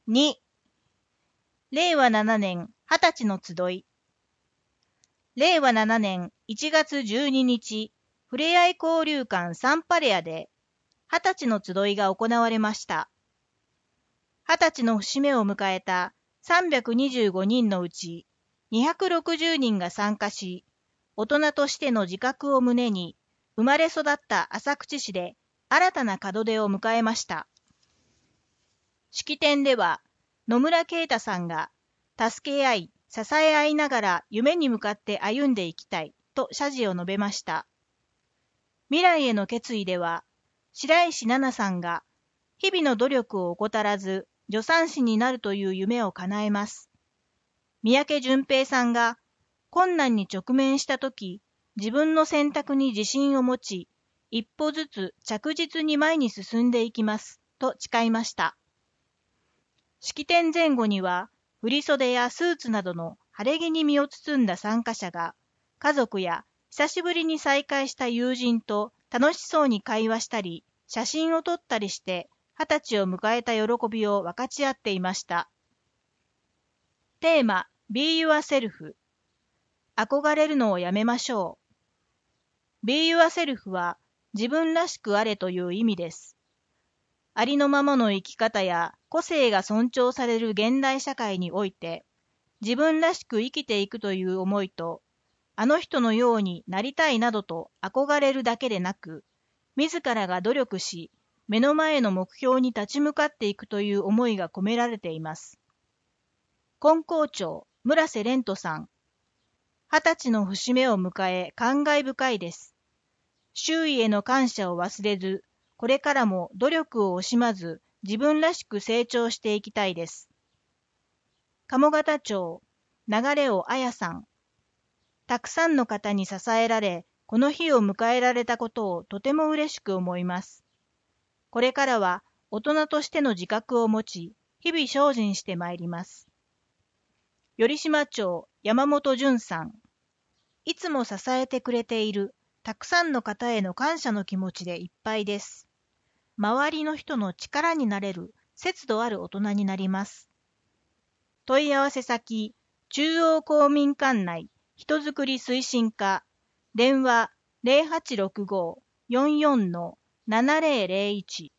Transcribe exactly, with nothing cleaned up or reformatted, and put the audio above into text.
に、れいわななねんはたちの集い。れいわななねんいちがつじゅうににち、ふれあい交流館サンパレアで、はたちの集いが行われました。はたちの節目を迎えたさんびゃくにじゅうごにんのうち、にひゃくろくじゅうにんが参加し、大人としての自覚を胸に、生まれ育った浅口市で新たな門出を迎えました。式典では、野村啓太さんが、助け合い、支え合いながら夢に向かって歩んでいきたいと謝辞を述べました。未来への決意では、白石奈々さんが、日々の努力を怠らず、助産師になるという夢を叶えます。三宅淳平さんが、困難に直面したとき、自分の選択に自信を持ち、一歩ずつ着実に前に進んでいきます、と誓いました。式典前後には、振袖やスーツなどの晴れ着に身を包んだ参加者が、家族や久しぶりに再会した友人と楽しそうに会話したり、写真を撮ったりして、二十歳を迎えた喜びを分かち合っていました。テーマ、Be Yourself。憧れるのをやめましょう。Be Yourself は自分らしくあれという意味です。ありのままの生き方や個性が尊重される現代社会において、自分らしく生きていくという思いと、あの人のようになりたいなどと憧れるだけでなく、自らが努力し、目の前の目標に立ち向かっていくという思いが込められています。金光町、村瀬廉人さん。二十歳の節目を迎え感慨深いです。周囲への感謝を忘れず、これからも努力を惜しまず、自分らしく成長していきたいです。鴨方町、流尾彩さん。たくさんの方に支えられ、この日を迎えられたことをとても嬉しく思います。これからは大人としての自覚を持ち、日々精進してまいります。頼島町、山本淳さん。いつも支えてくれている、たくさんの方への感謝の気持ちでいっぱいです。周りの人の力になれる、節度ある大人になります。問い合わせ先、中央公民館内、人づくり推進課、電話 ゼロはちろくご よんよん ななゼロゼロいち